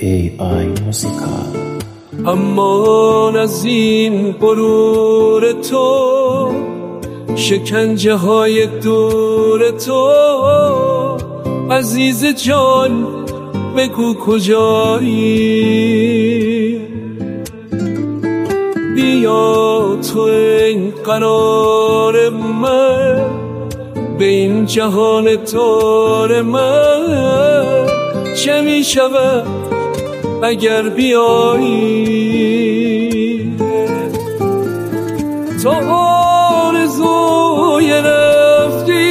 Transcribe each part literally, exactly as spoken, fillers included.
ای آی موسیقا. امان از این غرور تو، شکنجه های دور تو، عزیز جان بگو کجایی؟ بیا تو این قرار من، به این جهان تار من، چه می شود اگر بیایی؟ تو آرزوی رفتی،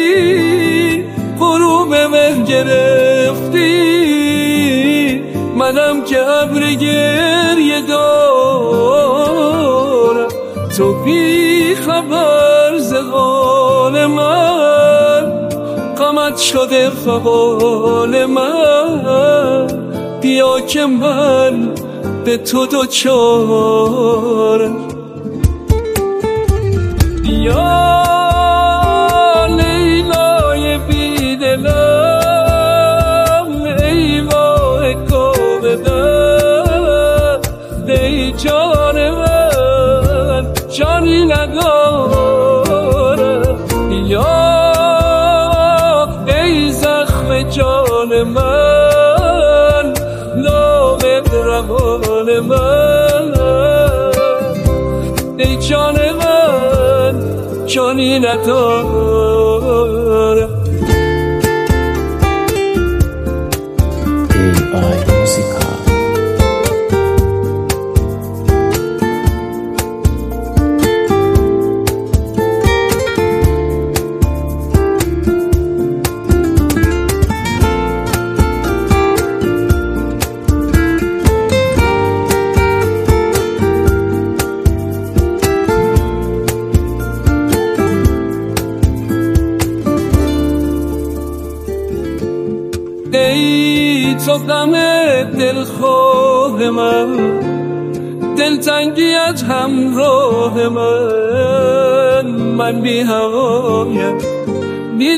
غروب مه گرفتی، منم که ابر گریه دارم، تو بی خبر ز حال من، غمت شده فغان من، بیا که من به تو دوچارم. بیا لیلای بیدلم، ای وای کام من، ای جان من جانی ندارم. بیا ای زخم جان من، نام روان من، ای جان من جانی ندارم. ای آی موسیقا. ای تو غم دلخواه من، دلتنگیت همراه من، من بی هوایم بی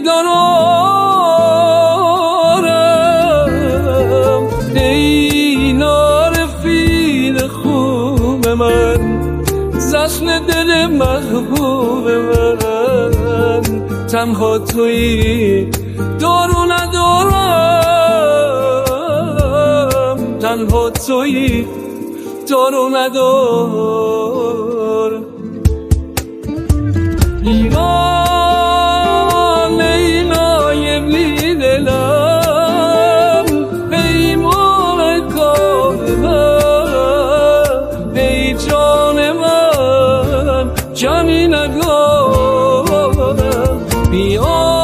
قرارم. ای نارفین خوب من، زخم دل محبوب من، تنها تویی دارو ندارم، تنها تویی دارو ندارم. ایمان لیلای بیدلم، ای مالکان من، ای جان من جانی ندارم. بیا